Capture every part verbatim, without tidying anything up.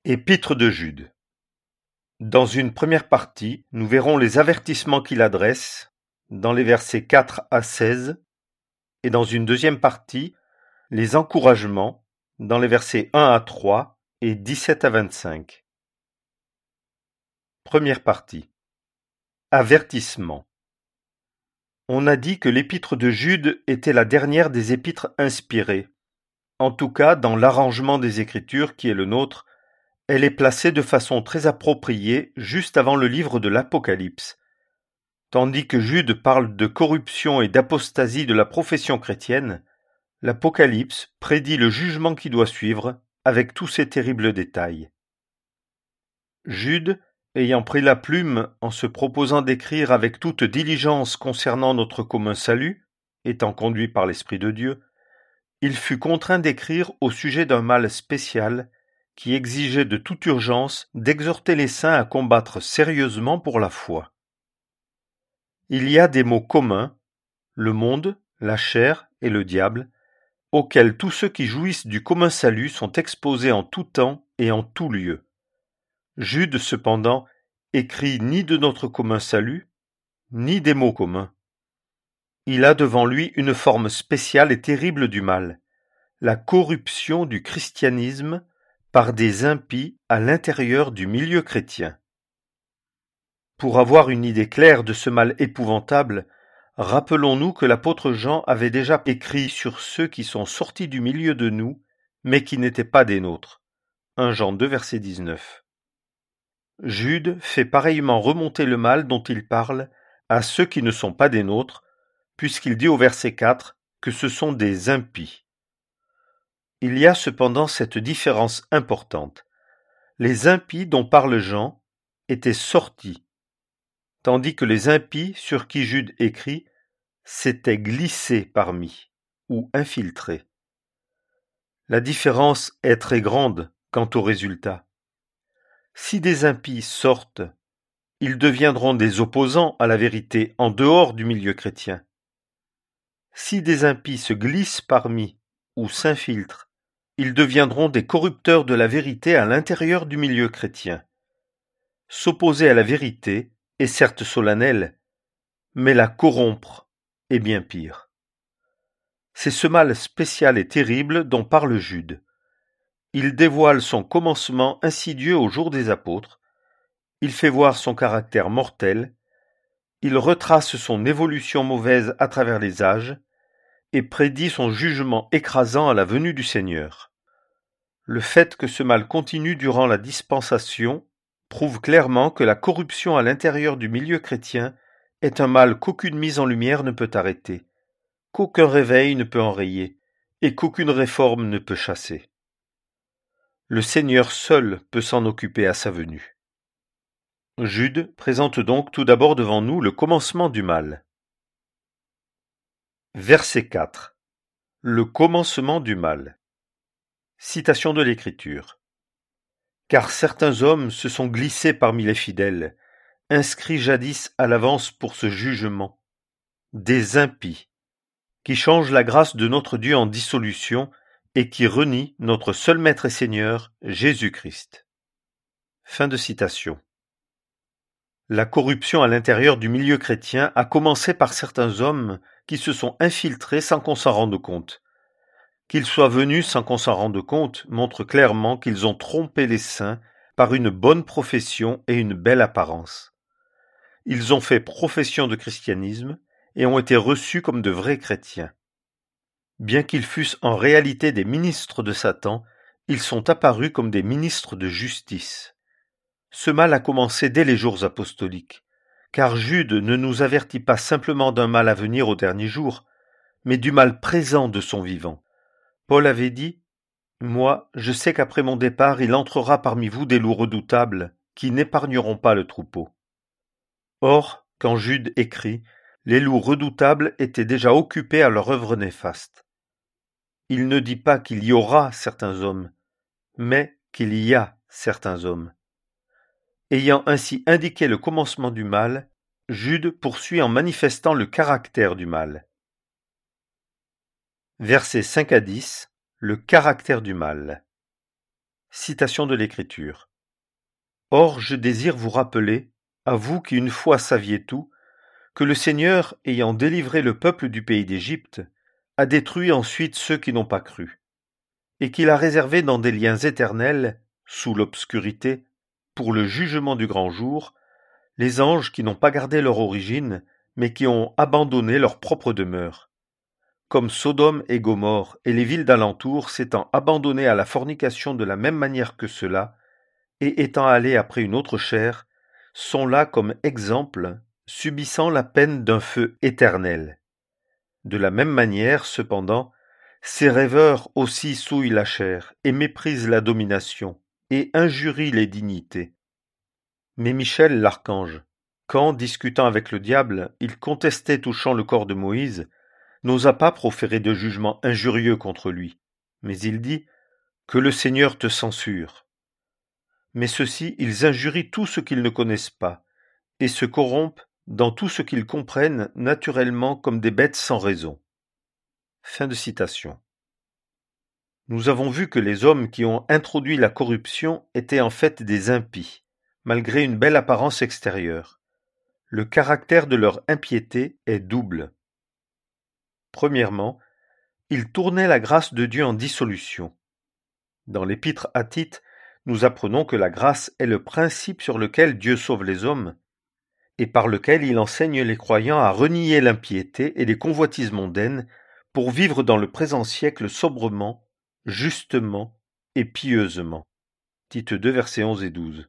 Épître de Jude. Dans une première partie, nous verrons les avertissements qu'il adresse, dans les versets quatre à seize, et dans une deuxième partie, les encouragements, dans les versets un à trois et dix-sept à vingt-cinq. Première partie. Avertissement. On a dit que l'épître de Jude était la dernière des épîtres inspirées. En tout cas, dans l'arrangement des Écritures qui est le nôtre, elle est placée de façon très appropriée juste avant le livre de l'Apocalypse. Tandis que Jude parle de corruption et d'apostasie de la profession chrétienne, l'Apocalypse prédit le jugement qui doit suivre avec tous ces terribles détails. Jude, ayant pris la plume en se proposant d'écrire avec toute diligence concernant notre commun salut, étant conduit par l'Esprit de Dieu, il fut contraint d'écrire au sujet d'un mal spécial qui exigeait de toute urgence d'exhorter les saints à combattre sérieusement pour la foi. Il y a des maux communs, le monde, la chair et le diable, auxquels tous ceux qui jouissent du commun salut sont exposés en tout temps et en tout lieu. Jude, cependant, écrit ni de notre commun salut, ni des maux communs. Il a devant lui une forme spéciale et terrible du mal, la corruption du christianisme par des impies à l'intérieur du milieu chrétien. Pour avoir une idée claire de ce mal épouvantable, rappelons-nous que l'apôtre Jean avait déjà écrit sur ceux qui sont sortis du milieu de nous, mais qui n'étaient pas des nôtres. premier Jean deux, verset dix-neuf. Jude fait pareillement remonter le mal dont il parle à ceux qui ne sont pas des nôtres, puisqu'il dit au verset quatre que ce sont des impies. Il y a cependant cette différence importante. Les impies dont parle Jean étaient sortis, tandis que les impies sur qui Jude écrit s'étaient glissés parmi ou infiltrés. La différence est très grande quant au résultat. Si des impies sortent, ils deviendront des opposants à la vérité en dehors du milieu chrétien. Si des impies se glissent parmi ou s'infiltrent, ils deviendront des corrupteurs de la vérité à l'intérieur du milieu chrétien. S'opposer à la vérité est certes solennel, mais la corrompre est bien pire. C'est ce mal spécial et terrible dont parle Jude. Il dévoile son commencement insidieux au jour des apôtres, il fait voir son caractère mortel, il retrace son évolution mauvaise à travers les âges, et prédit son jugement écrasant à la venue du Seigneur. Le fait que ce mal continue durant la dispensation prouve clairement que la corruption à l'intérieur du milieu chrétien est un mal qu'aucune mise en lumière ne peut arrêter, qu'aucun réveil ne peut enrayer, et qu'aucune réforme ne peut chasser. Le Seigneur seul peut s'en occuper à sa venue. Jude présente donc tout d'abord devant nous le commencement du mal. Verset quatre. Le commencement du mal. Citation de l'Écriture. Car certains hommes se sont glissés parmi les fidèles, inscrits jadis à l'avance pour ce jugement, des impies, qui changent la grâce de notre Dieu en dissolution et qui renient notre seul Maître et Seigneur, Jésus-Christ. Fin de citation. La corruption à l'intérieur du milieu chrétien a commencé par certains hommes qui se sont infiltrés sans qu'on s'en rende compte. Qu'ils soient venus sans qu'on s'en rende compte montre clairement qu'ils ont trompé les saints par une bonne profession et une belle apparence. Ils ont fait profession de christianisme et ont été reçus comme de vrais chrétiens. Bien qu'ils fussent en réalité des ministres de Satan, ils sont apparus comme des ministres de justice. Ce mal a commencé dès les jours apostoliques, car Jude ne nous avertit pas simplement d'un mal à venir au dernier jour, mais du mal présent de son vivant. Paul avait dit « Moi, je sais qu'après mon départ, il entrera parmi vous des loups redoutables, qui n'épargneront pas le troupeau. » Or, quand Jude écrit, les loups redoutables étaient déjà occupés à leur œuvre néfaste. Il ne dit pas qu'il y aura certains hommes, mais qu'il y a certains hommes. Ayant ainsi indiqué le commencement du mal, Jude poursuit en manifestant le caractère du mal. Versets cinq à dix, le caractère du mal. Citation de l'Écriture. Or je désire vous rappeler, à vous qui une fois saviez tout, que le Seigneur, ayant délivré le peuple du pays d'Égypte, a détruit ensuite ceux qui n'ont pas cru, et qu'il a réservé dans des liens éternels, sous l'obscurité, pour le jugement du grand jour, les anges qui n'ont pas gardé leur origine, mais qui ont abandonné leur propre demeure. Comme Sodome et Gomorrhe et les villes d'alentour s'étant abandonnées à la fornication de la même manière que ceux-là, et étant allés après une autre chair, sont là comme exemple, subissant la peine d'un feu éternel. De la même manière, cependant, ces rêveurs aussi souillent la chair, et méprisent la domination, et injurient les dignités. Mais Michel l'archange, quand, discutant avec le diable, il contestait touchant le corps de Moïse, n'osa pas proférer de jugement injurieux contre lui, mais il dit « Que le Seigneur te censure ». Mais ceux-ci, ils injurient tout ce qu'ils ne connaissent pas, et se corrompent dans tout ce qu'ils comprennent naturellement comme des bêtes sans raison. Fin de citation. Nous avons vu que les hommes qui ont introduit la corruption étaient en fait des impies, malgré une belle apparence extérieure. Le caractère de leur impiété est double. Premièrement, ils tournaient la grâce de Dieu en dissolution. Dans l'épître à Tite, nous apprenons que la grâce est le principe sur lequel Dieu sauve les hommes, et par lequel il enseigne les croyants à renier l'impiété et les convoitises mondaines pour vivre dans le présent siècle sobrement, justement et pieusement. Tite deux, versets onze et douze.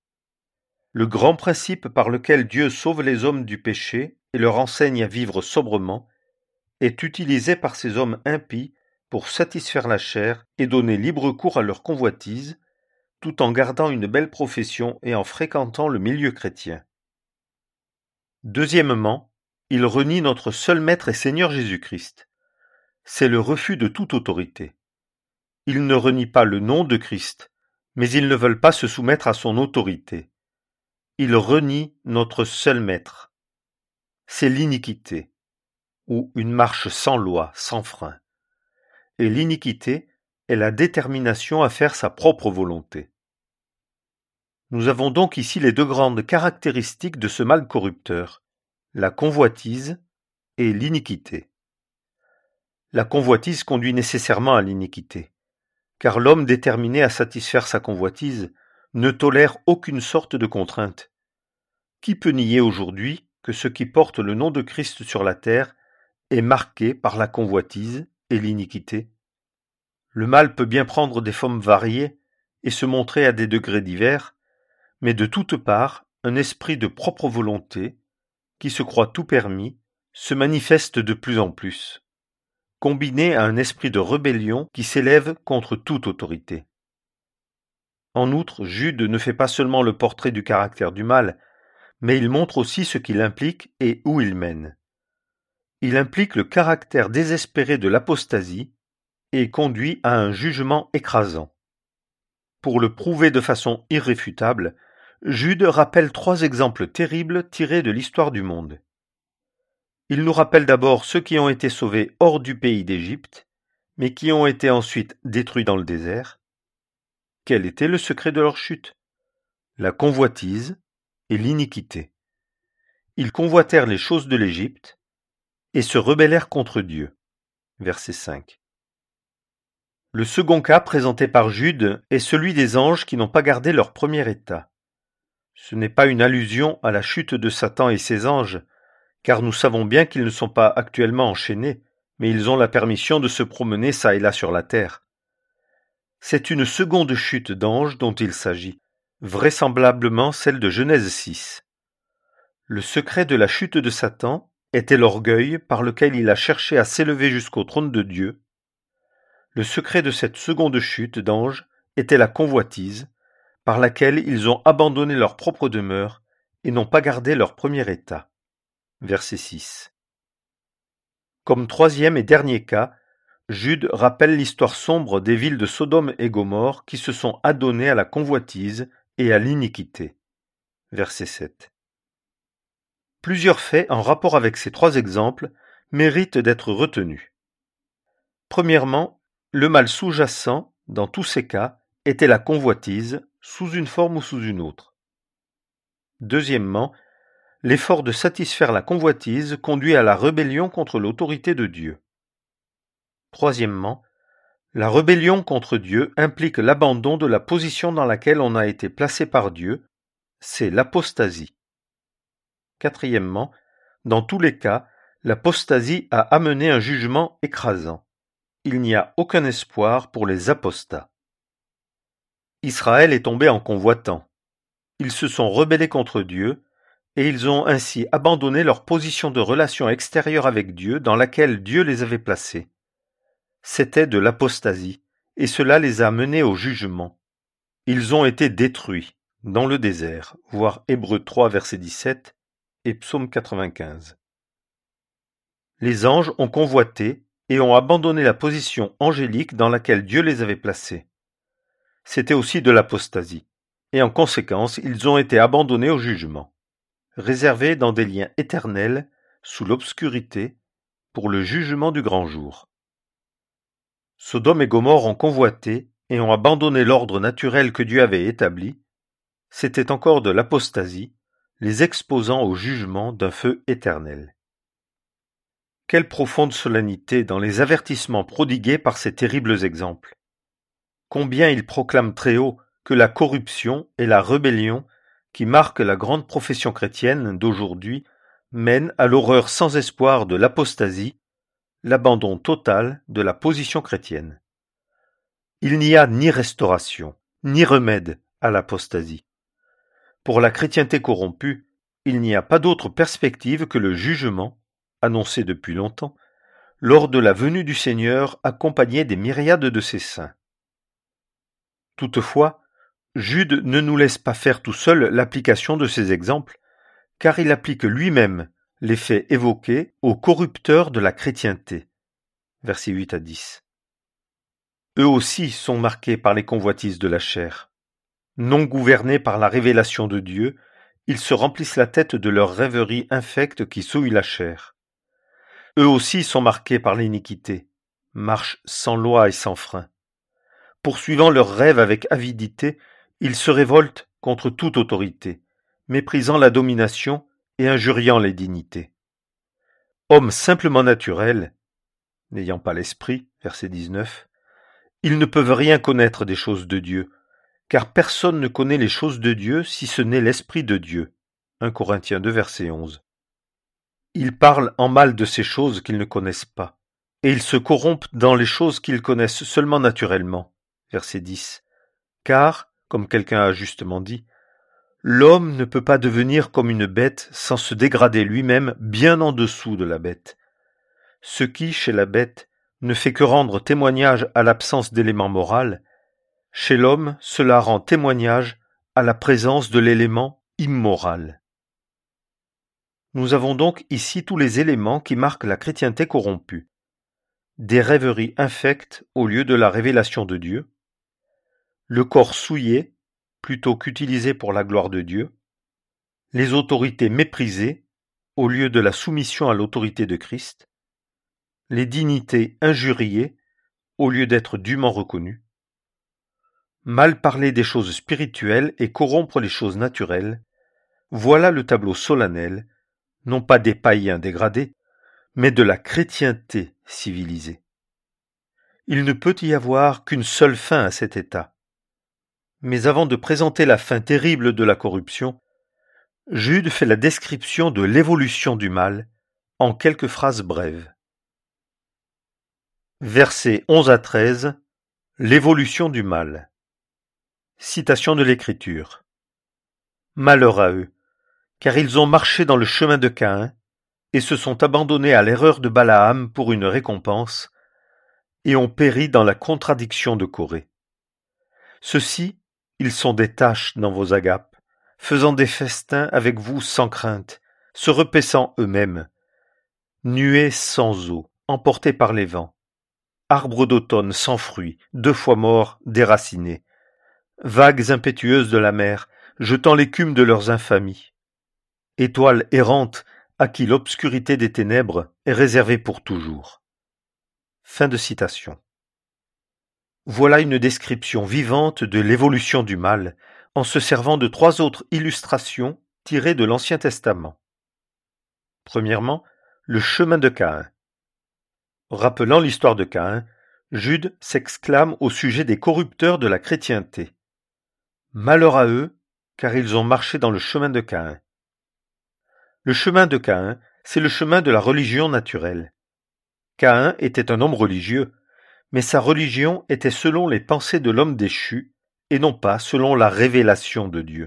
Le grand principe par lequel Dieu sauve les hommes du péché et leur enseigne à vivre sobrement est utilisé par ces hommes impies pour satisfaire la chair et donner libre cours à leurs convoitises, tout en gardant une belle profession et en fréquentant le milieu chrétien. Deuxièmement, ils renient notre seul Maître et Seigneur Jésus-Christ. C'est le refus de toute autorité. Ils ne renient pas le nom de Christ, mais ils ne veulent pas se soumettre à son autorité. Ils renient notre seul Maître. C'est l'iniquité, ou une marche sans loi, sans frein. Et l'iniquité est la détermination à faire sa propre volonté. Nous avons donc ici les deux grandes caractéristiques de ce mal corrupteur, la convoitise et l'iniquité. La convoitise conduit nécessairement à l'iniquité, car l'homme déterminé à satisfaire sa convoitise ne tolère aucune sorte de contrainte. Qui peut nier aujourd'hui que ce qui porte le nom de Christ sur la terre est marqué par la convoitise et l'iniquité? Le mal peut bien prendre des formes variées et se montrer à des degrés divers, mais de toutes parts, un esprit de propre volonté, qui se croit tout permis, se manifeste de plus en plus, combiné à un esprit de rébellion qui s'élève contre toute autorité. En outre, Jude ne fait pas seulement le portrait du caractère du mal, mais il montre aussi ce qu'il implique et où il mène. Il implique le caractère désespéré de l'apostasie et conduit à un jugement écrasant. Pour le prouver de façon irréfutable, Jude rappelle trois exemples terribles tirés de l'histoire du monde. Il nous rappelle d'abord ceux qui ont été sauvés hors du pays d'Égypte, mais qui ont été ensuite détruits dans le désert. Quel était le secret de leur chute? La convoitise et l'iniquité. Ils convoitèrent les choses de l'Égypte et se rebellèrent contre Dieu. Verset cinq. Le second cas présenté par Jude est celui des anges qui n'ont pas gardé leur premier état. Ce n'est pas une allusion à la chute de Satan et ses anges, car nous savons bien qu'ils ne sont pas actuellement enchaînés, mais ils ont la permission de se promener çà et là sur la terre. C'est une seconde chute d'anges dont il s'agit, vraisemblablement celle de Genèse six. Le secret de la chute de Satan était l'orgueil par lequel il a cherché à s'élever jusqu'au trône de Dieu. Le secret de cette seconde chute d'anges était la convoitise, par laquelle ils ont abandonné leur propre demeure et n'ont pas gardé leur premier état. Verset six. Comme troisième et dernier cas, Jude rappelle l'histoire sombre des villes de Sodome et Gomorrhe qui se sont adonnées à la convoitise et à l'iniquité. Verset sept. Plusieurs faits en rapport avec ces trois exemples méritent d'être retenus. Premièrement, le mal sous-jacent, dans tous ces cas, était la convoitise, sous une forme ou sous une autre. Deuxièmement, l'effort de satisfaire la convoitise conduit à la rébellion contre l'autorité de Dieu. Troisièmement, la rébellion contre Dieu implique l'abandon de la position dans laquelle on a été placé par Dieu, c'est l'apostasie. Quatrièmement, dans tous les cas, l'apostasie a amené un jugement écrasant. Il n'y a aucun espoir pour les apostats. Israël est tombé en convoitant. Ils se sont rebellés contre Dieu, et ils ont ainsi abandonné leur position de relation extérieure avec Dieu dans laquelle Dieu les avait placés. C'était de l'apostasie, et cela les a menés au jugement. Ils ont été détruits dans le désert, voir Hébreux trois, verset dix-sept et Psaume quatre-vingt-quinze. Les anges ont convoité et ont abandonné la position angélique dans laquelle Dieu les avait placés. C'était aussi de l'apostasie, et en conséquence, ils ont été abandonnés au jugement, réservés dans des liens éternels, sous l'obscurité, pour le jugement du grand jour. Sodome et Gomorrhe ont convoité et ont abandonné l'ordre naturel que Dieu avait établi. C'était encore de l'apostasie, les exposant au jugement d'un feu éternel. Quelle profonde solennité dans les avertissements prodigués par ces terribles exemples. Combien ils proclament très haut que la corruption et la rébellion qui marquent la grande profession chrétienne d'aujourd'hui mènent à l'horreur sans espoir de l'apostasie, l'abandon total de la position chrétienne. Il n'y a ni restauration, ni remède à l'apostasie. Pour la chrétienté corrompue, il n'y a pas d'autre perspective que le jugement, annoncé depuis longtemps, lors de la venue du Seigneur accompagné des myriades de ses saints. Toutefois, Jude ne nous laisse pas faire tout seul l'application de ces exemples, car il applique lui-même les faits évoqués aux corrupteurs de la chrétienté. Versets huit à dix. Eux aussi sont marqués par les convoitises de la chair. Non gouvernés par la révélation de Dieu, ils se remplissent la tête de leurs rêveries infectes qui souillent la chair. Eux aussi sont marqués par l'iniquité, marchent sans loi et sans frein. Poursuivant leurs rêves avec avidité, ils se révoltent contre toute autorité, méprisant la domination et injuriant les dignités. Hommes simplement naturels, n'ayant pas l'esprit, verset dix-neuf, ils ne peuvent rien connaître des choses de Dieu, car personne ne connaît les choses de Dieu si ce n'est l'Esprit de Dieu. un Corinthiens deux, verset onze. Ils parlent en mal de ces choses qu'ils ne connaissent pas, et ils se corrompent dans les choses qu'ils connaissent seulement naturellement. Verset dix. Car, comme quelqu'un a justement dit, l'homme ne peut pas devenir comme une bête sans se dégrader lui-même bien en dessous de la bête. Ce qui, chez la bête, ne fait que rendre témoignage à l'absence d'élément moral, chez l'homme, cela rend témoignage à la présence de l'élément immoral. Nous avons donc ici tous les éléments qui marquent la chrétienté corrompue. Des rêveries infectes au lieu de la révélation de Dieu, le corps souillé plutôt qu'utilisé pour la gloire de Dieu, les autorités méprisées au lieu de la soumission à l'autorité de Christ, les dignités injuriées au lieu d'être dûment reconnues, mal parler des choses spirituelles et corrompre les choses naturelles, voilà le tableau solennel, non pas des païens dégradés, mais de la chrétienté civilisée. Il ne peut y avoir qu'une seule fin à cet état. Mais avant de présenter la fin terrible de la corruption, Jude fait la description de l'évolution du mal en quelques phrases brèves. Versets onze à treize, l'évolution du mal. Citation de l'Écriture. Malheur à eux, car ils ont marché dans le chemin de Caïn et se sont abandonnés à l'erreur de Balaam pour une récompense, et ont péri dans la contradiction de Corée. Ceux-ci, ils sont des taches dans vos agapes, faisant des festins avec vous sans crainte, se repaissant eux-mêmes, nuées sans eau, emportés par les vents, arbres d'automne sans fruits, deux fois morts, déracinés, vagues impétueuses de la mer, jetant l'écume de leurs infamies, étoiles errantes à qui l'obscurité des ténèbres est réservée pour toujours. Fin de citation. Voilà une description vivante de l'évolution du mal, en se servant de trois autres illustrations tirées de l'Ancien Testament. Premièrement, le chemin de Caïn. Rappelant l'histoire de Caïn, Jude s'exclame au sujet des corrupteurs de la chrétienté. Malheur à eux, car ils ont marché dans le chemin de Caïn. Le chemin de Caïn, c'est le chemin de la religion naturelle. Caïn était un homme religieux, mais sa religion était selon les pensées de l'homme déchu, et non pas selon la révélation de Dieu.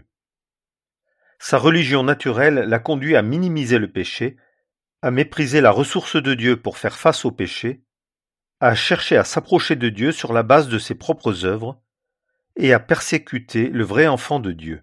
Sa religion naturelle l'a conduit à minimiser le péché, à mépriser la ressource de Dieu pour faire face au péché, à chercher à s'approcher de Dieu sur la base de ses propres œuvres, et à persécuter le vrai enfant de Dieu.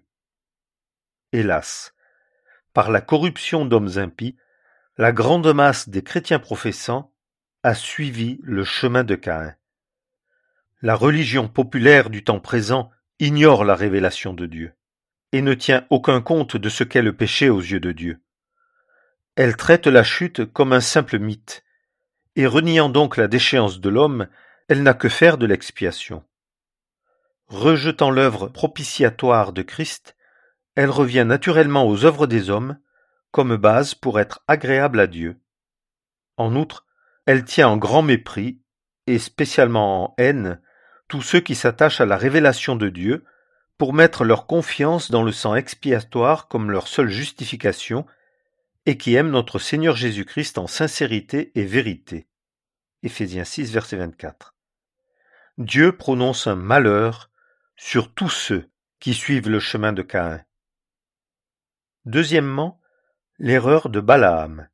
Hélas, par la corruption d'hommes impies, la grande masse des chrétiens professants a suivi le chemin de Caïn. La religion populaire du temps présent ignore la révélation de Dieu et ne tient aucun compte de ce qu'est le péché aux yeux de Dieu. Elle traite la chute comme un simple mythe, et reniant donc la déchéance de l'homme, elle n'a que faire de l'expiation. Rejetant l'œuvre propitiatoire de Christ, elle revient naturellement aux œuvres des hommes comme base pour être agréable à Dieu. En outre, elle tient en grand mépris, et spécialement en haine, tous ceux qui s'attachent à la révélation de Dieu pour mettre leur confiance dans le sang expiatoire comme leur seule justification et qui aiment notre Seigneur Jésus-Christ en sincérité et vérité. Éphésiens six, verset vingt-quatre. Dieu prononce un malheur sur tous ceux qui suivent le chemin de Caïn. Deuxièmement, l'erreur de Balaam.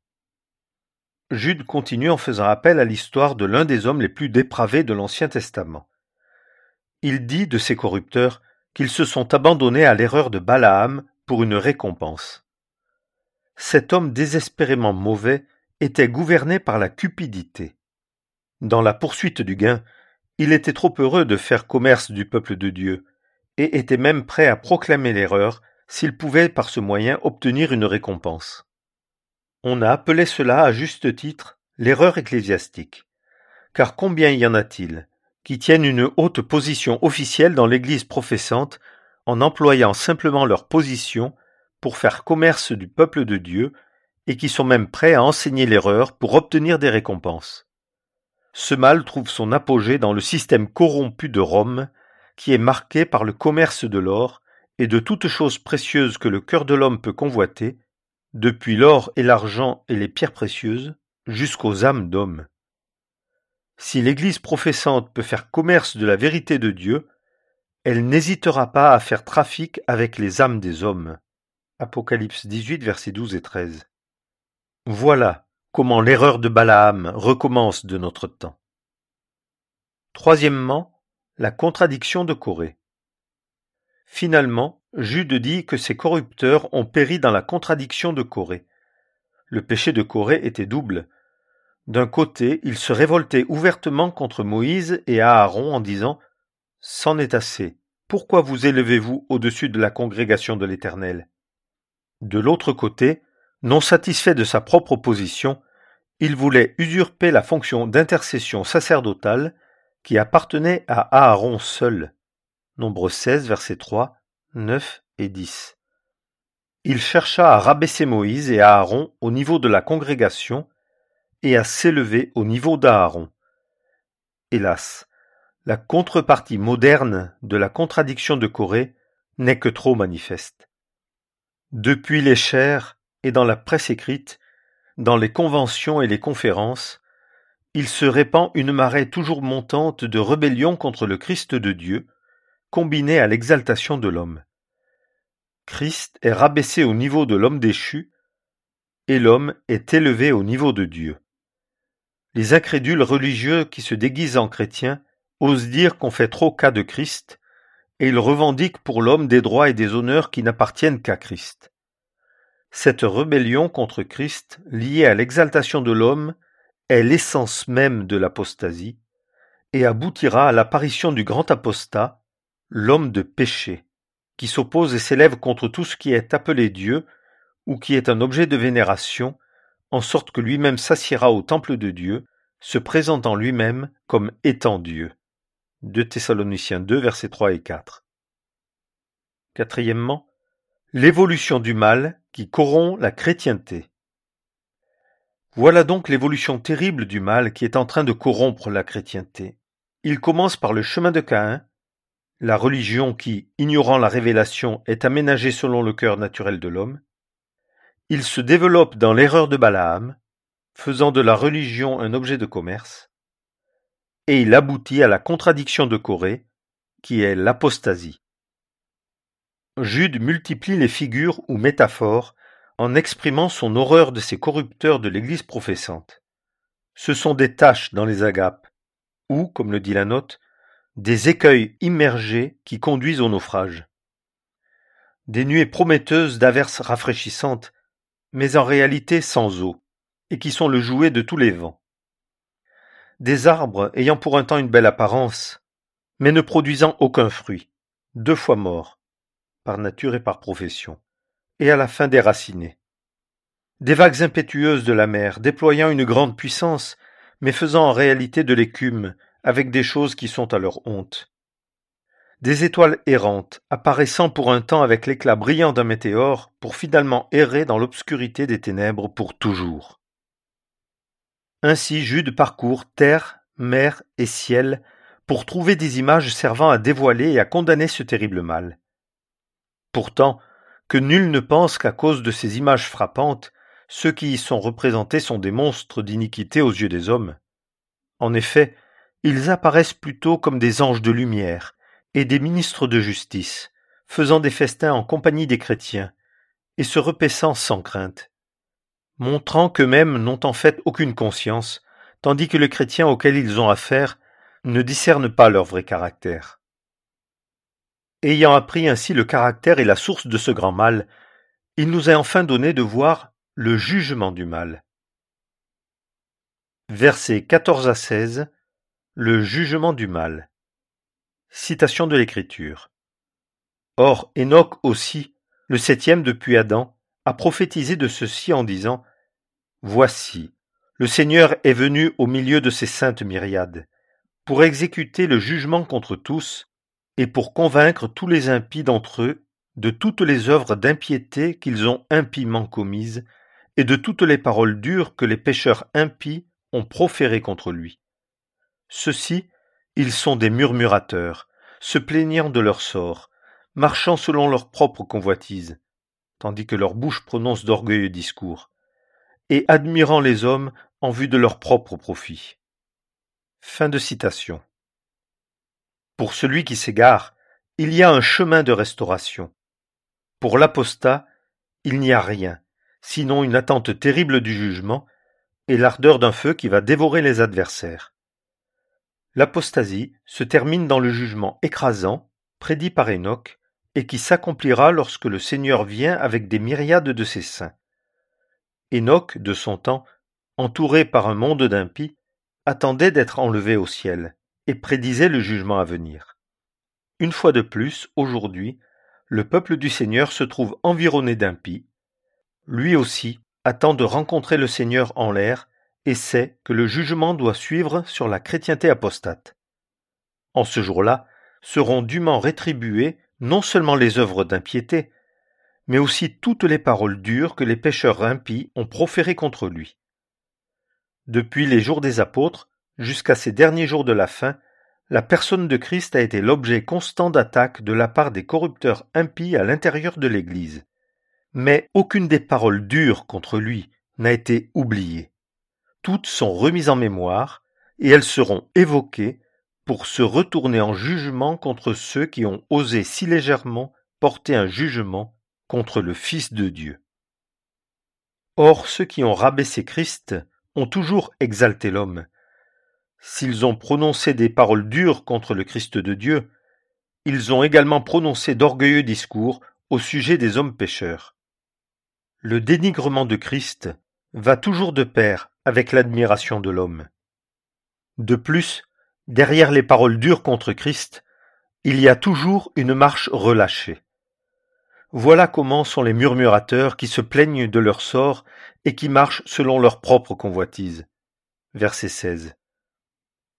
Jude continue en faisant appel à l'histoire de l'un des hommes les plus dépravés de l'Ancien Testament. Il dit de ces corrupteurs qu'ils se sont abandonnés à l'erreur de Balaam pour une récompense. Cet homme désespérément mauvais était gouverné par la cupidité. Dans la poursuite du gain, il était trop heureux de faire commerce du peuple de Dieu, et était même prêt à proclamer l'erreur s'il pouvait par ce moyen obtenir une récompense. On a appelé cela à juste titre l'erreur ecclésiastique, car combien y en a-t-il qui tiennent une haute position officielle dans l'Église professante en employant simplement leur position pour faire commerce du peuple de Dieu et qui sont même prêts à enseigner l'erreur pour obtenir des récompenses. Ce mal trouve son apogée dans le système corrompu de Rome, qui est marqué par le commerce de l'or et de toutes choses précieuses que le cœur de l'homme peut convoiter, depuis l'or et l'argent et les pierres précieuses, jusqu'aux âmes d'hommes. Si l'Église professante peut faire commerce de la vérité de Dieu, elle n'hésitera pas à faire trafic avec les âmes des hommes. Apocalypse dix-huit, versets douze et treize. Voilà comment l'erreur de Balaam recommence de notre temps. Troisièmement, la contradiction de Coré. Finalement, Jude dit que ces corrupteurs ont péri dans la contradiction de Coré. Le péché de Coré était double. D'un côté, il se révoltait ouvertement contre Moïse et Aaron en disant « C'en est assez, pourquoi vous élevez-vous au-dessus de la congrégation de l'Éternel » De l'autre côté, non satisfait de sa propre position, il voulait usurper la fonction d'intercession sacerdotale qui appartenait à Aaron seul. Nombre seize, versets trois, neuf et dix. Il chercha à rabaisser Moïse et Aaron au niveau de la congrégation et à s'élever au niveau d'Aaron. Hélas, la contrepartie moderne de la contradiction de Coré n'est que trop manifeste. Depuis les chaires et dans la presse écrite, dans les conventions et les conférences, il se répand une marée toujours montante de rébellion contre le Christ de Dieu, combinée à l'exaltation de l'homme. Christ est rabaissé au niveau de l'homme déchu, et l'homme est élevé au niveau de Dieu. Les incrédules religieux qui se déguisent en chrétiens osent dire qu'on fait trop cas de Christ, et ils revendiquent pour l'homme des droits et des honneurs qui n'appartiennent qu'à Christ. Cette rébellion contre Christ, liée à l'exaltation de l'homme, est l'essence même de l'apostasie, et aboutira à l'apparition du grand apostat, l'homme de péché, qui s'oppose et s'élève contre tout ce qui est appelé Dieu, ou qui est un objet de vénération, en sorte que lui-même s'assiera au temple de Dieu, se présentant lui-même comme étant Dieu. deux Thessaloniciens deux, versets trois et quatre. Quatrièmement, l'évolution du mal qui corrompt la chrétienté. Voilà donc l'évolution terrible du mal qui est en train de corrompre la chrétienté. Il commence par le chemin de Caïn, la religion qui, ignorant la révélation, est aménagée selon le cœur naturel de l'homme. Il se développe dans l'erreur de Balaam, faisant de la religion un objet de commerce, et il aboutit à la contradiction de Corée, qui est l'apostasie. Jude multiplie les figures ou métaphores en exprimant son horreur de ces corrupteurs de l'Église professante. Ce sont des taches dans les agapes, ou, comme le dit la note, des écueils immergés qui conduisent au naufrage. Des nuées prometteuses d'averses rafraîchissantes, mais en réalité sans eau, et qui sont le jouet de tous les vents. Des arbres ayant pour un temps une belle apparence, mais ne produisant aucun fruit, deux fois morts, par nature et par profession, et à la fin déracinés. Des vagues impétueuses de la mer, déployant une grande puissance, mais faisant en réalité de l'écume, avec des choses qui sont à leur honte. Des étoiles errantes, apparaissant pour un temps avec l'éclat brillant d'un météore, pour finalement errer dans l'obscurité des ténèbres pour toujours. Ainsi Jude parcourt terre, mer et ciel, pour trouver des images servant à dévoiler et à condamner ce terrible mal. Pourtant, que nul ne pense qu'à cause de ces images frappantes, ceux qui y sont représentés sont des monstres d'iniquité aux yeux des hommes. En effet, ils apparaissent plutôt comme des anges de lumière et des ministres de justice, faisant des festins en compagnie des chrétiens, et se repaissant sans crainte, montrant qu'eux-mêmes n'ont en fait aucune conscience, tandis que les chrétiens auxquels ils ont affaire ne discernent pas leur vrai caractère. Ayant appris ainsi le caractère et la source de ce grand mal, il nous est enfin donné de voir le jugement du mal. Versets quatorze à seize, le jugement du mal. Citation de l'Écriture. Or, Enoch aussi, le septième depuis Adam, a prophétisé de ceci en disant : Voici, le Seigneur est venu au milieu de ses saintes myriades, pour exécuter le jugement contre tous, et pour convaincre tous les impies d'entre eux de toutes les œuvres d'impiété qu'ils ont impieusement commises, et de toutes les paroles dures que les pécheurs impies ont proférées contre lui. Ceux-ci, ils sont des murmurateurs, se plaignant de leur sort, marchant selon leur propre convoitise, tandis que leur bouche prononce d'orgueilleux discours, et admirant les hommes en vue de leur propre profit. Fin de citation. Pour celui qui s'égare, il y a un chemin de restauration. Pour l'apostat, il n'y a rien, sinon une attente terrible du jugement et l'ardeur d'un feu qui va dévorer les adversaires. L'apostasie se termine dans le jugement écrasant, prédit par Enoch, et qui s'accomplira lorsque le Seigneur vient avec des myriades de ses saints. Enoch, de son temps, entouré par un monde d'impies, attendait d'être enlevé au ciel, et prédisait le jugement à venir. Une fois de plus, aujourd'hui, le peuple du Seigneur se trouve environné d'impies. Lui aussi attend de rencontrer le Seigneur en l'air et sait que le jugement doit suivre sur la chrétienté apostate. En ce jour-là, seront dûment rétribuées non seulement les œuvres d'impiété, mais aussi toutes les paroles dures que les pécheurs impies ont proférées contre lui. Depuis les jours des apôtres jusqu'à ces derniers jours de la fin, la personne de Christ a été l'objet constant d'attaques de la part des corrupteurs impies à l'intérieur de l'Église. Mais aucune des paroles dures contre lui n'a été oubliée. Toutes sont remises en mémoire et elles seront évoquées pour se retourner en jugement contre ceux qui ont osé si légèrement porter un jugement contre le Fils de Dieu. Or, ceux qui ont rabaissé Christ ont toujours exalté l'homme. S'ils ont prononcé des paroles dures contre le Christ de Dieu, ils ont également prononcé d'orgueilleux discours au sujet des hommes pécheurs. Le dénigrement de Christ va toujours de pair avec l'admiration de l'homme. De plus, derrière les paroles dures contre Christ, il y a toujours une marche relâchée. Voilà comment sont les murmurateurs qui se plaignent de leur sort et qui marchent selon leur propre convoitise. Verset seize.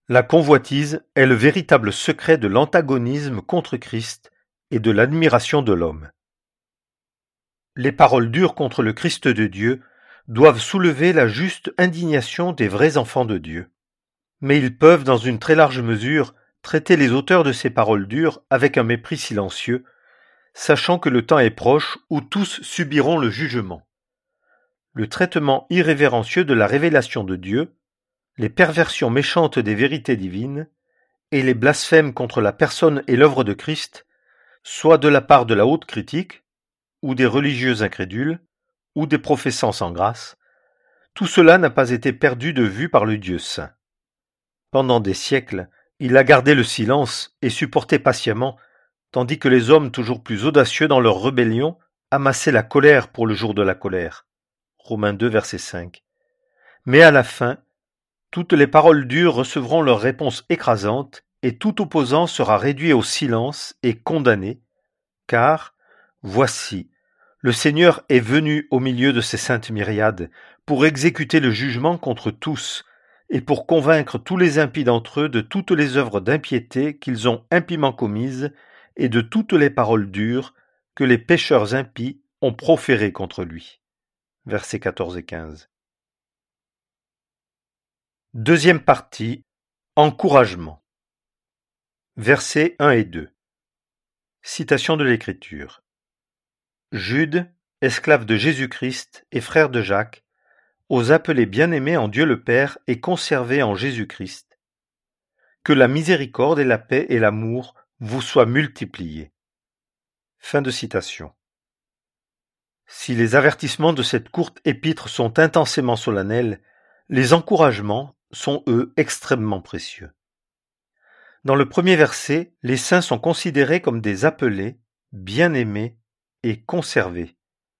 La convoitise est le véritable secret de l'antagonisme contre Christ et de l'admiration de l'homme. Les paroles dures contre le Christ de Dieu doivent soulever la juste indignation des vrais enfants de Dieu. Mais ils peuvent, dans une très large mesure, traiter les auteurs de ces paroles dures avec un mépris silencieux, sachant que le temps est proche où tous subiront le jugement. Le traitement irrévérencieux de la révélation de Dieu, les perversions méchantes des vérités divines et les blasphèmes contre la personne et l'œuvre de Christ, soit de la part de la haute critique, ou des religieux incrédules, ou des professants sans grâce, tout cela n'a pas été perdu de vue par le Dieu saint. Pendant des siècles, il a gardé le silence et supporté patiemment, tandis que les hommes toujours plus audacieux dans leur rébellion amassaient la colère pour le jour de la colère. Romains deux, verset cinq. Mais à la fin, toutes les paroles dures recevront leur réponse écrasante, et tout opposant sera réduit au silence et condamné, car, voici, le Seigneur est venu au milieu de ses saintes myriades pour exécuter le jugement contre tous, et pour convaincre tous les impies d'entre eux de toutes les œuvres d'impiété qu'ils ont impiment commises, et de toutes les paroles dures que les pécheurs impies ont proférées contre lui. Versets quatorze et quinze. Deuxième partie. Encouragement. Versets un et deux. Citation de l'Écriture. Jude, esclave de Jésus-Christ et frère de Jacques, aux appelés bien-aimés en Dieu le Père et conservés en Jésus-Christ. Que la miséricorde et la paix et l'amour vous soient multipliés. Fin de citation. Si les avertissements de cette courte épître sont intensément solennels, les encouragements sont eux extrêmement précieux. Dans le premier verset, les saints sont considérés comme des appelés, bien-aimés et conservés.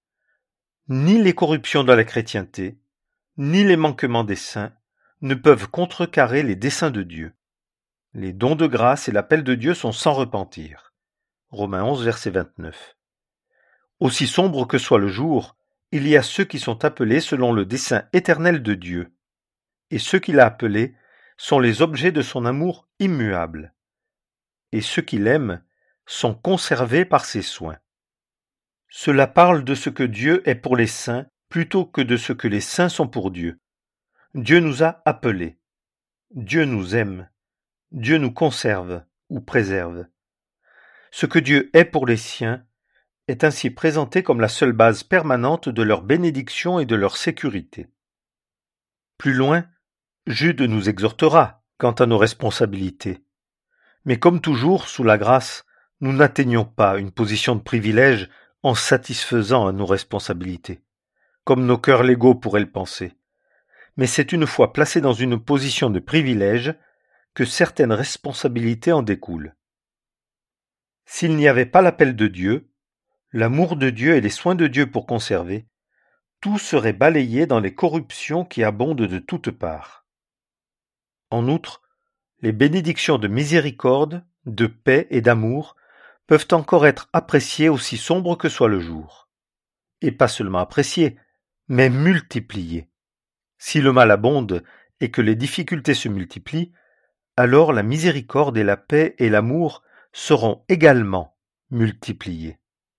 Ni les corruptions de la chrétienté, ni les manquements des saints ne peuvent contrecarrer les desseins de Dieu. Les dons de grâce et l'appel de Dieu sont sans repentir. Romains onze, verset vingt-neuf. Aussi sombre que soit le jour, il y a ceux qui sont appelés selon le dessein éternel de Dieu. Et ceux qu'il a appelés sont les objets de son amour immuable. Et ceux qui l'aiment sont conservés par ses soins. Cela parle de ce que Dieu est pour les saints plutôt que de ce que les saints sont pour Dieu. Dieu nous a appelés. Dieu nous aime. Dieu nous conserve ou préserve. Ce que Dieu est pour les siens est ainsi présenté comme la seule base permanente de leur bénédiction et de leur sécurité. Plus loin, Jude nous exhortera quant à nos responsabilités. Mais comme toujours, sous la grâce, nous n'atteignons pas une position de privilège en satisfaisant à nos responsabilités, comme nos cœurs légaux pourraient le penser. Mais c'est une fois placés dans une position de privilège que certaines responsabilités en découlent. S'il n'y avait pas l'appel de Dieu, l'amour de Dieu et les soins de Dieu pour conserver, tout serait balayé dans les corruptions qui abondent de toutes parts. En outre, les bénédictions de miséricorde, de paix et d'amour peuvent encore être appréciées aussi sombres que soit le jour. Et pas seulement appréciées, mais multipliées. Si le mal abonde et que les difficultés se multiplient, alors la miséricorde et la paix et l'amour seront également multipliés.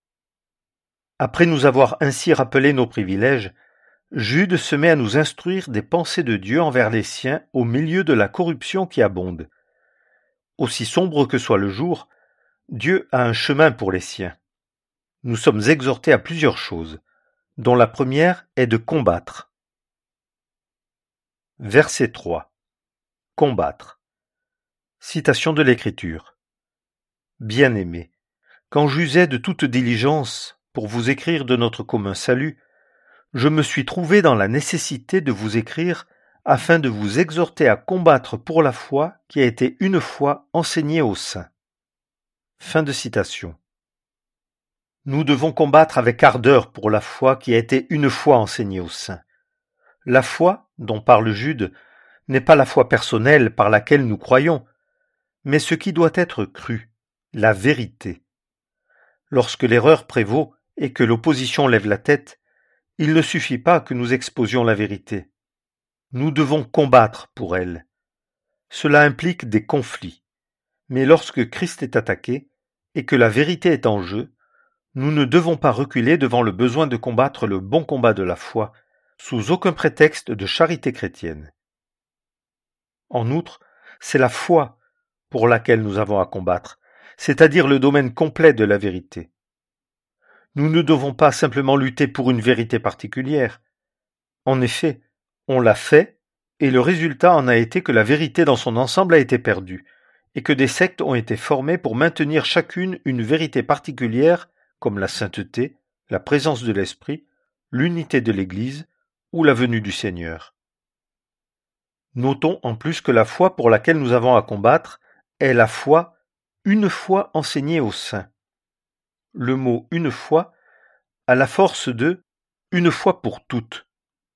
Après nous avoir ainsi rappelé nos privilèges, Jude se met à nous instruire des pensées de Dieu envers les siens au milieu de la corruption qui abonde. Aussi sombre que soit le jour, Dieu a un chemin pour les siens. Nous sommes exhortés à plusieurs choses, dont la première est de combattre. Verset trois. Combattre. Citation de l'Écriture. Bien-aimés, quand j'usais de toute diligence pour vous écrire de notre commun salut, je me suis trouvé dans la nécessité de vous écrire afin de vous exhorter à combattre pour la foi qui a été une fois enseignée aux saints. Fin de citation. Nous devons combattre avec ardeur pour la foi qui a été une fois enseignée aux saints. La foi, dont parle Jude, n'est pas la foi personnelle par laquelle nous croyons, mais ce qui doit être cru, la vérité. Lorsque l'erreur prévaut et que l'opposition lève la tête, il ne suffit pas que nous exposions la vérité. Nous devons combattre pour elle. Cela implique des conflits. Mais lorsque Christ est attaqué et que la vérité est en jeu, nous ne devons pas reculer devant le besoin de combattre le bon combat de la foi, sous aucun prétexte de charité chrétienne. En outre, c'est la foi pour laquelle nous avons à combattre, c'est-à-dire le domaine complet de la vérité. Nous ne devons pas simplement lutter pour une vérité particulière. En effet, on l'a fait, et le résultat en a été que la vérité dans son ensemble a été perdue, et que des sectes ont été formées pour maintenir chacune une vérité particulière, comme la sainteté, la présence de l'Esprit, l'unité de l'Église ou la venue du Seigneur. Notons en plus que la foi pour laquelle nous avons à combattre est la foi une fois enseignée aux saints. Le mot une fois a la force de une fois pour toutes.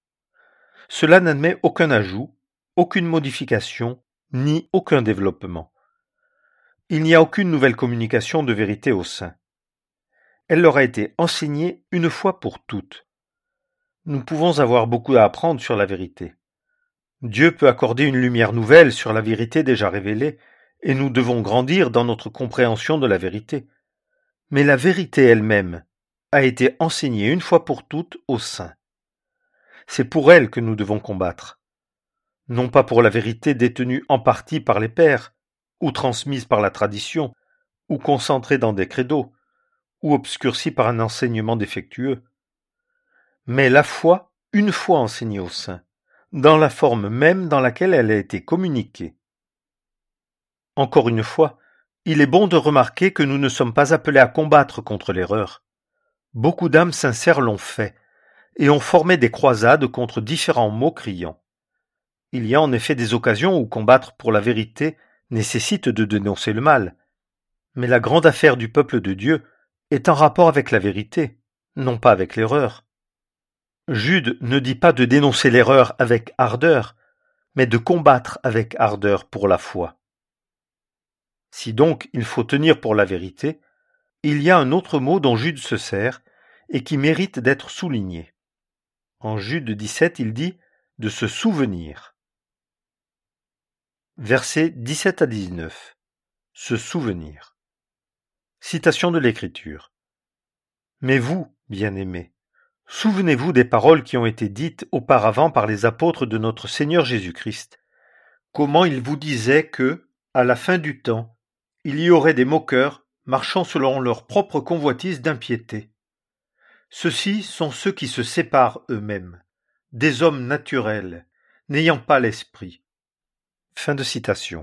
Cela n'admet aucun ajout, aucune modification, ni aucun développement. Il n'y a aucune nouvelle communication de vérité aux saints. Elle leur a été enseignée une fois pour toutes. Nous pouvons avoir beaucoup à apprendre sur la vérité. Dieu peut accorder une lumière nouvelle sur la vérité déjà révélée, et nous devons grandir dans notre compréhension de la vérité. Mais la vérité elle-même a été enseignée une fois pour toutes aux saints. C'est pour elle que nous devons combattre. Non pas pour la vérité détenue en partie par les pères, ou transmise par la tradition, ou concentrée dans des credos, ou obscurcie par un enseignement défectueux, mais la foi une fois enseignée aux saints, dans la forme même dans laquelle elle a été communiquée. Encore une fois, il est bon de remarquer que nous ne sommes pas appelés à combattre contre l'erreur. Beaucoup d'âmes sincères l'ont fait, et ont formé des croisades contre différents mots criants. Il y a en effet des occasions où combattre pour la vérité nécessite de dénoncer le mal. Mais la grande affaire du peuple de Dieu est en rapport avec la vérité, non pas avec l'erreur. Jude ne dit pas de dénoncer l'erreur avec ardeur, mais de combattre avec ardeur pour la foi. Si donc il faut tenir pour la vérité, il y a un autre mot dont Jude se sert et qui mérite d'être souligné. En Jude dix-sept, il dit de se souvenir. Versets dix-sept à dix-neuf. Se souvenir. Citation de l'Écriture. Mais vous, bien-aimés, souvenez-vous des paroles qui ont été dites auparavant par les apôtres de notre Seigneur Jésus-Christ. Comment ils vous disaient que, à la fin du temps, il y aurait des moqueurs marchant selon leur propre convoitise d'impiété. Ceux-ci sont ceux qui se séparent eux-mêmes, des hommes naturels, n'ayant pas l'esprit. Fin de citation.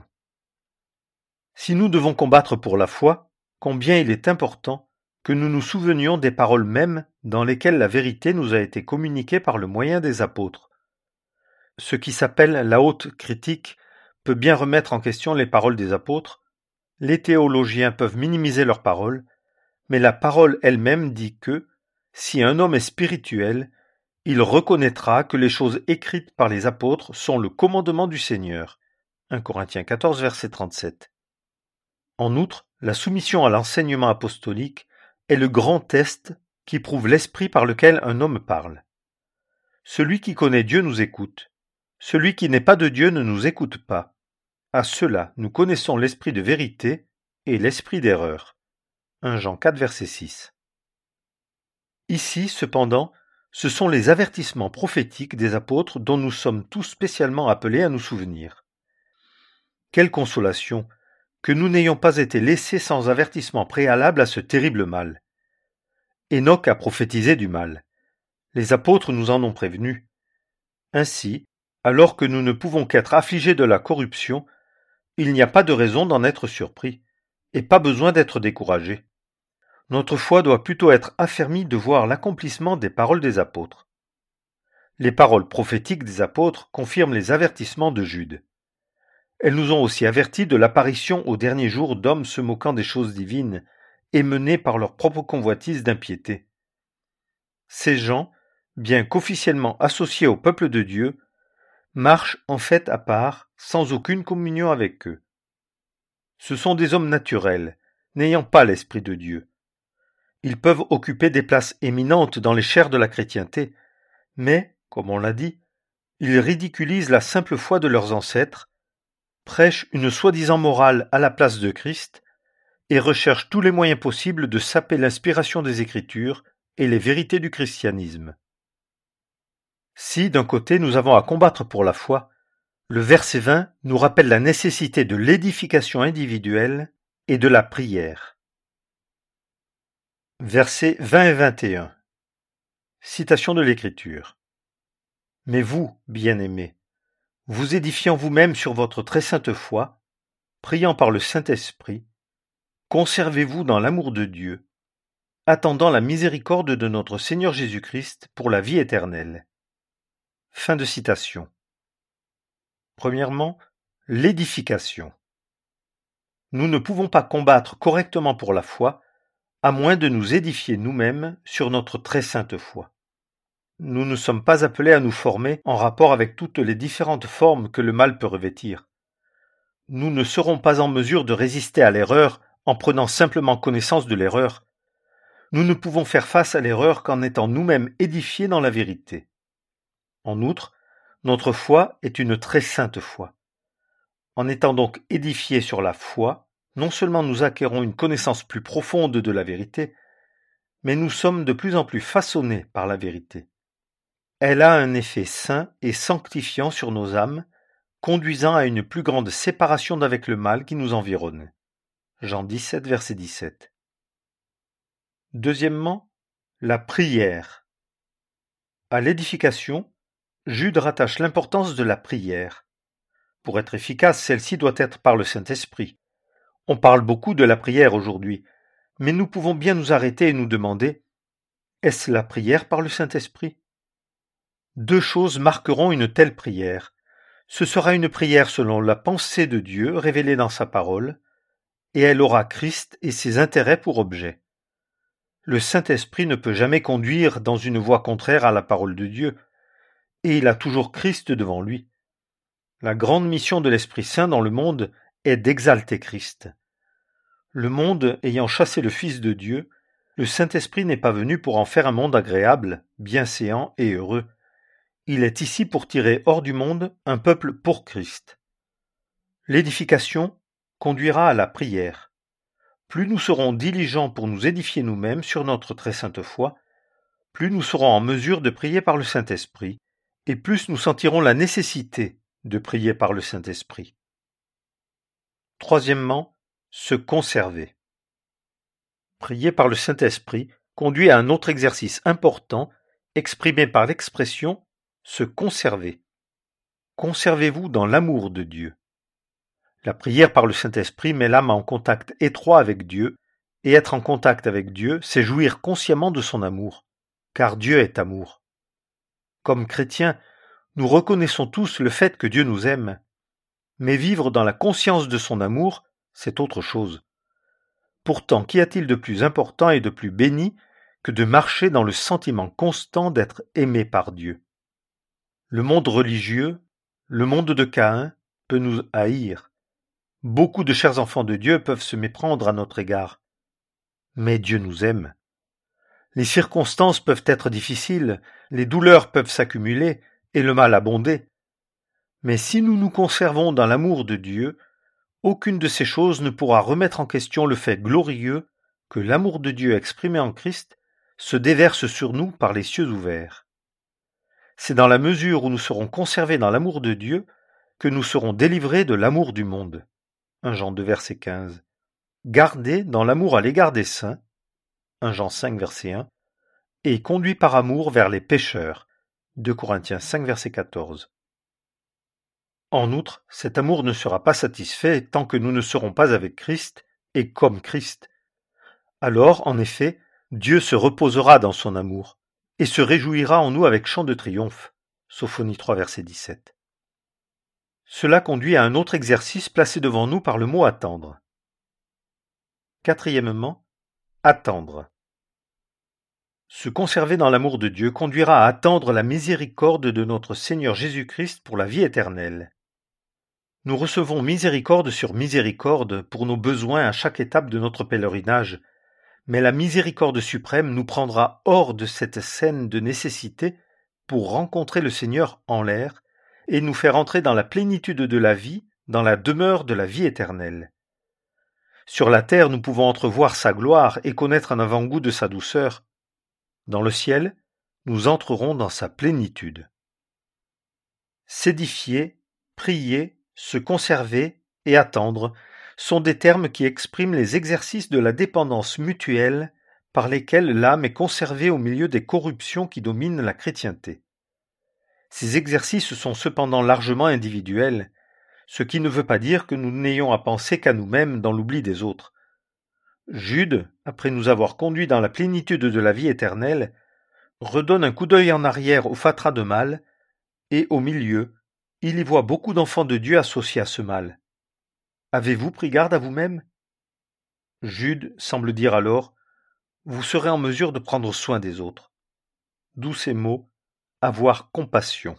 Si nous devons combattre pour la foi, combien il est important que nous nous souvenions des paroles mêmes dans lesquelles la vérité nous a été communiquée par le moyen des apôtres. Ce qui s'appelle la haute critique peut bien remettre en question les paroles des apôtres, les théologiens peuvent minimiser leurs paroles, mais la parole elle-même dit que, si un homme est spirituel, il reconnaîtra que les choses écrites par les apôtres sont le commandement du Seigneur. un Corinthiens quatorze, verset trente-sept. En outre, la soumission à l'enseignement apostolique est le grand test qui prouve l'esprit par lequel un homme parle. Celui qui connaît Dieu nous écoute. Celui qui n'est pas de Dieu ne nous écoute pas. À cela, nous connaissons l'esprit de vérité et l'esprit d'erreur. un Jean quatre, verset six. Ici, cependant, ce sont les avertissements prophétiques des apôtres dont nous sommes tous spécialement appelés à nous souvenir. Quelle consolation que nous n'ayons pas été laissés sans avertissement préalable à ce terrible mal. Enoch a prophétisé du mal. Les apôtres nous en ont prévenus. Ainsi, alors que nous ne pouvons qu'être affligés de la corruption, il n'y a pas de raison d'en être surpris, et pas besoin d'être découragé. Notre foi doit plutôt être affermie de voir l'accomplissement des paroles des apôtres. Les paroles prophétiques des apôtres confirment les avertissements de Jude. Elles nous ont aussi avertis de l'apparition au dernier jour d'hommes se moquant des choses divines et menés par leur propre convoitise d'impiété. Ces gens, bien qu'officiellement associés au peuple de Dieu, marchent en fait à part, sans aucune communion avec eux. Ce sont des hommes naturels, n'ayant pas l'Esprit de Dieu. Ils peuvent occuper des places éminentes dans les chaires de la chrétienté, mais, comme on l'a dit, ils ridiculisent la simple foi de leurs ancêtres, prêche une soi-disant morale à la place de Christ et recherche tous les moyens possibles de saper l'inspiration des Écritures et les vérités du christianisme. Si, d'un côté, nous avons à combattre pour la foi, le verset vingt nous rappelle la nécessité de l'édification individuelle et de la prière. Versets vingt et vingt et un. Citation de l'Écriture. Mais vous, bien-aimés, vous édifiant vous-même sur votre très sainte foi, priant par le Saint-Esprit, conservez-vous dans l'amour de Dieu, attendant la miséricorde de notre Seigneur Jésus-Christ pour la vie éternelle. Fin de citation. Premièrement, l'édification. Nous ne pouvons pas combattre correctement pour la foi, à moins de nous édifier nous-mêmes sur notre très sainte foi. Nous ne sommes pas appelés à nous former en rapport avec toutes les différentes formes que le mal peut revêtir. Nous ne serons pas en mesure de résister à l'erreur en prenant simplement connaissance de l'erreur. Nous ne pouvons faire face à l'erreur qu'en étant nous-mêmes édifiés dans la vérité. En outre, notre foi est une très sainte foi. En étant donc édifiés sur la foi, non seulement nous acquérons une connaissance plus profonde de la vérité, mais nous sommes de plus en plus façonnés par la vérité. Elle a un effet saint et sanctifiant sur nos âmes, conduisant à une plus grande séparation d'avec le mal qui nous environne. Jean dix-sept, verset dix-sept. Deuxièmement, la prière. À l'édification, Jude rattache l'importance de la prière. Pour être efficace, celle-ci doit être par le Saint-Esprit. On parle beaucoup de la prière aujourd'hui, mais nous pouvons bien nous arrêter et nous demander, est-ce la prière par le Saint-Esprit ? Deux choses marqueront une telle prière. Ce sera une prière selon la pensée de Dieu révélée dans sa parole, et elle aura Christ et ses intérêts pour objet. Le Saint-Esprit ne peut jamais conduire dans une voie contraire à la parole de Dieu, et il a toujours Christ devant lui. La grande mission de l'Esprit Saint dans le monde est d'exalter Christ. Le monde ayant chassé le Fils de Dieu, le Saint-Esprit n'est pas venu pour en faire un monde agréable, bienséant et heureux. Il est ici pour tirer hors du monde un peuple pour Christ. L'édification conduira à la prière. Plus nous serons diligents pour nous édifier nous-mêmes sur notre très sainte foi, plus nous serons en mesure de prier par le Saint-Esprit, et plus nous sentirons la nécessité de prier par le Saint-Esprit. Troisièmement, se conserver. Prier par le Saint-Esprit conduit à un autre exercice important, exprimé par l'expression se conserver. Conservez-vous dans l'amour de Dieu. La prière par le Saint-Esprit met l'âme en contact étroit avec Dieu, et être en contact avec Dieu, c'est jouir consciemment de son amour, car Dieu est amour. Comme chrétiens, nous reconnaissons tous le fait que Dieu nous aime, mais vivre dans la conscience de son amour, c'est autre chose. Pourtant, qu'y a-t-il de plus important et de plus béni que de marcher dans le sentiment constant d'être aimé par Dieu ? Le monde religieux, le monde de Caïn, peut nous haïr. Beaucoup de chers enfants de Dieu peuvent se méprendre à notre égard. Mais Dieu nous aime. Les circonstances peuvent être difficiles, les douleurs peuvent s'accumuler et le mal abonder. Mais si nous nous conservons dans l'amour de Dieu, aucune de ces choses ne pourra remettre en question le fait glorieux que l'amour de Dieu exprimé en Christ se déverse sur nous par les cieux ouverts. C'est dans la mesure où nous serons conservés dans l'amour de Dieu que nous serons délivrés de l'amour du monde. un Jean deux, verset quinze. Gardés dans l'amour à l'égard des saints. un Jean cinq, verset un. Et conduits par amour vers les pécheurs. deux Corinthiens cinq, verset quatorze. En outre, cet amour ne sera pas satisfait tant que nous ne serons pas avec Christ et comme Christ. Alors, en effet, Dieu se reposera dans son amour et se réjouira en nous avec chant de triomphe. Sophonie trois, verset dix-sept. Cela conduit à un autre exercice placé devant nous par le mot attendre. Quatrièmement, attendre. Se conserver dans l'amour de Dieu conduira à attendre la miséricorde de notre Seigneur Jésus-Christ pour la vie éternelle. Nous recevons miséricorde sur miséricorde pour nos besoins à chaque étape de notre pèlerinage, mais la miséricorde suprême nous prendra hors de cette scène de nécessité pour rencontrer le Seigneur en l'air et nous faire entrer dans la plénitude de la vie dans la demeure de la vie éternelle. Sur la terre, nous pouvons entrevoir sa gloire et connaître un avant-goût de sa douceur. Dans le ciel, nous entrerons dans sa plénitude. S'édifier, prier, se conserver et attendre sont des termes qui expriment les exercices de la dépendance mutuelle par lesquels l'âme est conservée au milieu des corruptions qui dominent la chrétienté. Ces exercices sont cependant largement individuels, ce qui ne veut pas dire que nous n'ayons à penser qu'à nous-mêmes dans l'oubli des autres. Jude, après nous avoir conduits dans la plénitude de la vie éternelle, redonne un coup d'œil en arrière au fatras de mal, et au milieu, il y voit beaucoup d'enfants de Dieu associés à ce mal. Avez-vous pris garde à vous-même ? Jude semble dire alors, vous serez en mesure de prendre soin des autres. D'où ces mots, avoir compassion.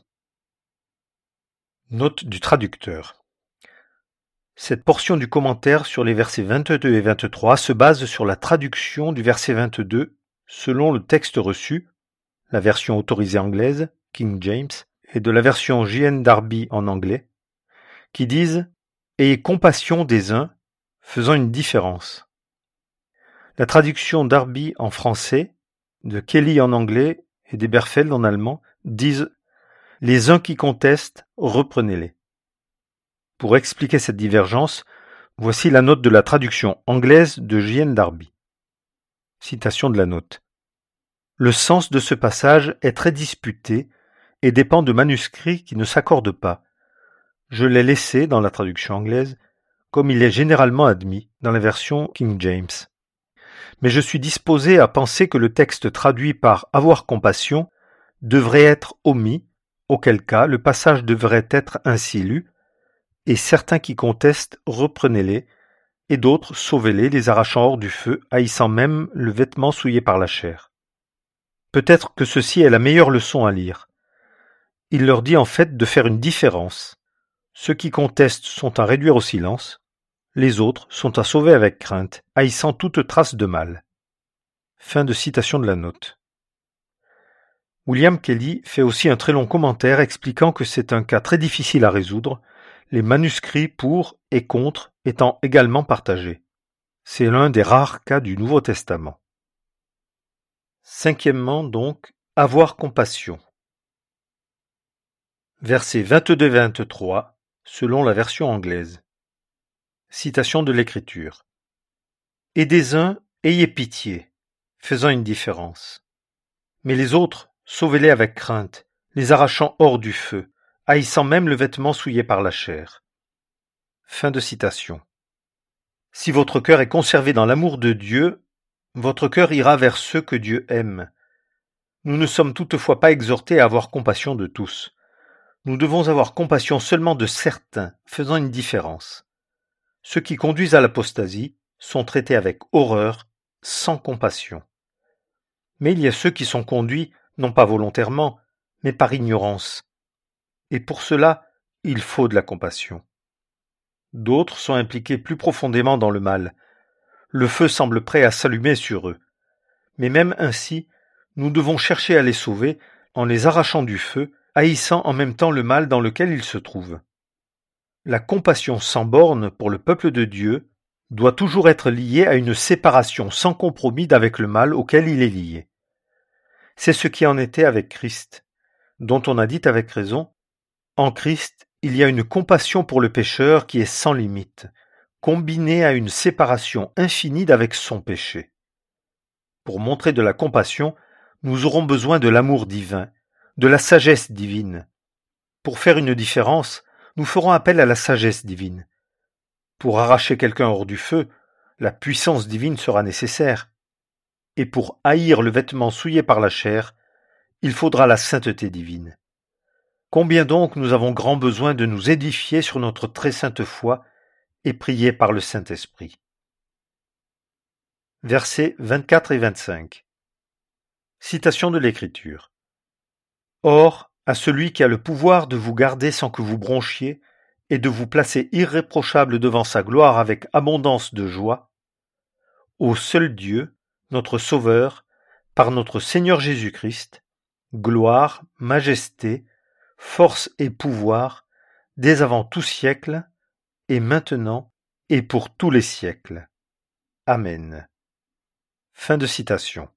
Note du traducteur. Cette portion du commentaire sur les versets vingt-deux et vingt-trois se base sur la traduction du verset vingt-deux selon le texte reçu, la version autorisée anglaise, King James, et de la version J N Darby en anglais, qui disent « Ayez compassion des uns, faisant une différence ». La traduction Darby en français, de Kelly en anglais et d'Eberfeld en allemand disent « Les uns qui contestent, reprenez-les ». Pour expliquer cette divergence, voici la note de la traduction anglaise de J N Darby. Citation de la note. Le sens de ce passage est très disputé et dépend de manuscrits qui ne s'accordent pas. Je l'ai laissé dans la traduction anglaise, comme il est généralement admis dans la version King James. Mais je suis disposé à penser que le texte traduit par « avoir compassion » devrait être omis, auquel cas le passage devrait être ainsi lu, et certains qui contestent, reprenez-les, et d'autres, sauvez-les, les arrachant hors du feu, haïssant même le vêtement souillé par la chair. Peut-être que ceci est la meilleure leçon à lire. Il leur dit en fait de faire une différence. Ceux qui contestent sont à réduire au silence, les autres sont à sauver avec crainte, haïssant toute trace de mal. Fin de citation de la note. William Kelly fait aussi un très long commentaire expliquant que c'est un cas très difficile à résoudre, les manuscrits pour et contre étant également partagés. C'est l'un des rares cas du Nouveau Testament. Cinquièmement donc, avoir compassion. Versets vingt-deux vingt-trois, selon la version anglaise. Citation de l'Écriture. Et des uns, ayez pitié, faisant une différence. Mais les autres, sauvez-les avec crainte, les arrachant hors du feu, haïssant même le vêtement souillé par la chair. Fin de citation. Si votre cœur est conservé dans l'amour de Dieu, votre cœur ira vers ceux que Dieu aime. Nous ne sommes toutefois pas exhortés à avoir compassion de tous. Nous devons avoir compassion seulement de certains, faisant une différence. Ceux qui conduisent à l'apostasie sont traités avec horreur, sans compassion. Mais il y a ceux qui sont conduits, non pas volontairement, mais par ignorance. Et pour cela, il faut de la compassion. D'autres sont impliqués plus profondément dans le mal. Le feu semble prêt à s'allumer sur eux. Mais même ainsi, nous devons chercher à les sauver en les arrachant du feu, haïssant en même temps le mal dans lequel ils se trouvent. La compassion sans borne pour le peuple de Dieu doit toujours être liée à une séparation sans compromis d'avec le mal auquel il est lié. C'est ce qui en était avec Christ, dont on a dit avec raison, « En Christ, il y a une compassion pour le pécheur qui est sans limite, combinée à une séparation infinie d'avec son péché. » Pour montrer de la compassion, nous aurons besoin de l'amour divin, de la sagesse divine. Pour faire une différence, nous ferons appel à la sagesse divine. Pour arracher quelqu'un hors du feu, la puissance divine sera nécessaire. Et pour haïr le vêtement souillé par la chair, il faudra la sainteté divine. Combien donc nous avons grand besoin de nous édifier sur notre très sainte foi et prier par le Saint-Esprit. Versets vingt-quatre et vingt-cinq. Citation de l'Écriture. Or, à celui qui a le pouvoir de vous garder sans que vous bronchiez et de vous placer irréprochable devant sa gloire avec abondance de joie, au seul Dieu, notre Sauveur, par notre Seigneur Jésus-Christ, gloire, majesté, force et pouvoir, dès avant tout siècle, et maintenant, et pour tous les siècles. Amen. Fin de citation.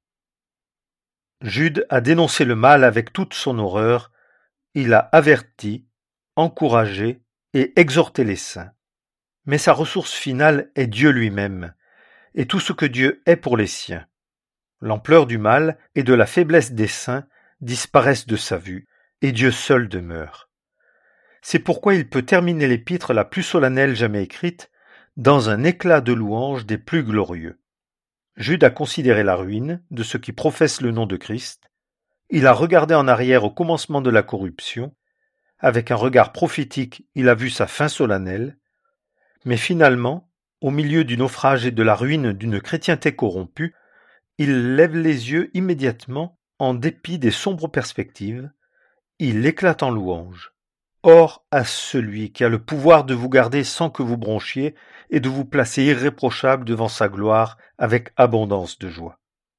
Jude a dénoncé le mal avec toute son horreur, il a averti, encouragé et exhorté les saints. Mais sa ressource finale est Dieu lui-même, et tout ce que Dieu est pour les siens. L'ampleur du mal et de la faiblesse des saints disparaissent de sa vue, et Dieu seul demeure. C'est pourquoi il peut terminer l'épître la plus solennelle jamais écrite dans un éclat de louange des plus glorieux. Jude a considéré la ruine de ceux qui professent le nom de Christ, il a regardé en arrière au commencement de la corruption, avec un regard prophétique il a vu sa fin solennelle, mais finalement, au milieu du naufrage et de la ruine d'une chrétienté corrompue, il lève les yeux immédiatement en dépit des sombres perspectives, il éclate en louange. Or à celui qui a le pouvoir de vous garder sans que vous bronchiez et de vous placer irréprochable devant sa gloire avec abondance de joie.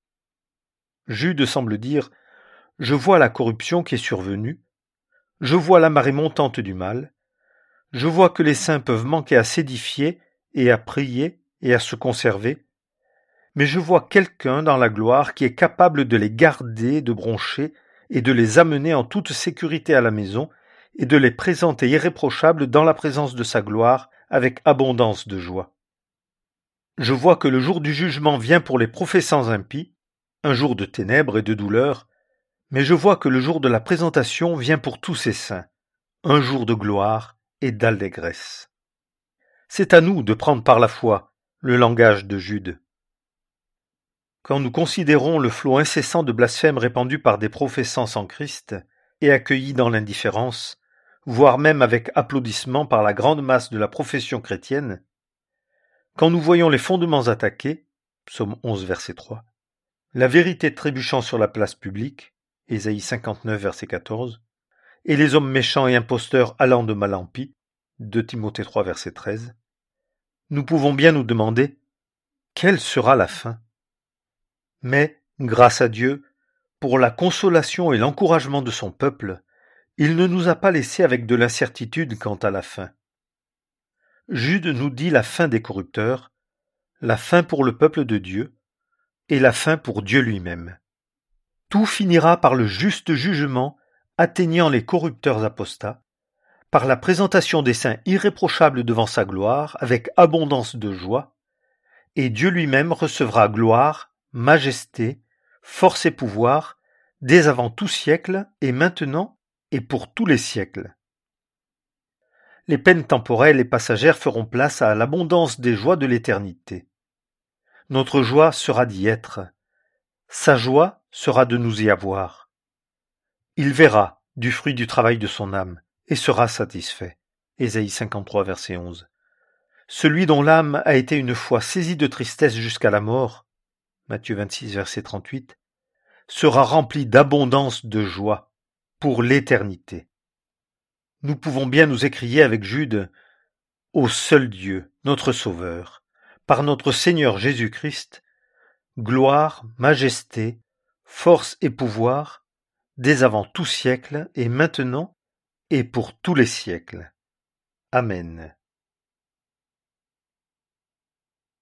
Jude semble dire « Je vois la corruption qui est survenue, je vois la marée montante du mal, je vois que les saints peuvent manquer à s'édifier et à prier et à se conserver, mais je vois quelqu'un dans la gloire qui est capable de les garder de broncher et de les amener en toute sécurité à la maison et de les présenter irréprochables dans la présence de sa gloire avec abondance de joie. Je vois que le jour du jugement vient pour les professants impies, un jour de ténèbres et de douleur, mais je vois que le jour de la présentation vient pour tous ces saints, un jour de gloire et d'allégresse. C'est à nous de prendre par la foi le langage de Jude. Quand nous considérons le flot incessant de blasphèmes répandus par des professants sans Christ et accueillis dans l'indifférence, voire même avec applaudissements par la grande masse de la profession chrétienne, quand nous voyons les fondements attaqués, psaume onze, verset trois, la vérité trébuchant sur la place publique, Ésaïe cinquante-neuf, verset quatorze, et les hommes méchants et imposteurs allant de mal en pis, deux Timothée trois, verset treize, nous pouvons bien nous demander quelle sera la fin. Mais, grâce à Dieu, pour la consolation et l'encouragement de son peuple, il ne nous a pas laissés avec de l'incertitude quant à la fin. Jude nous dit la fin des corrupteurs, la fin pour le peuple de Dieu, et la fin pour Dieu lui-même. Tout finira par le juste jugement atteignant les corrupteurs apostats, par la présentation des saints irréprochables devant sa gloire avec abondance de joie, et Dieu lui-même recevra gloire, majesté, force et pouvoir, dès avant tout siècle et maintenant et pour tous les siècles. Les peines temporelles et passagères feront place à l'abondance des joies de l'éternité. Notre joie sera d'y être. Sa joie sera de nous y avoir. Il verra du fruit du travail de son âme et sera satisfait. Ésaïe cinquante-trois, verset onze. Celui dont l'âme a été une fois saisie de tristesse jusqu'à la mort, Matthieu vingt-six, verset trente-huit, sera rempli d'abondance de joie pour l'éternité. Nous pouvons bien nous écrier avec Jude « Ô seul Dieu, notre Sauveur, par notre Seigneur Jésus-Christ, gloire, majesté, force et pouvoir, dès avant tout siècle et maintenant et pour tous les siècles. Amen. »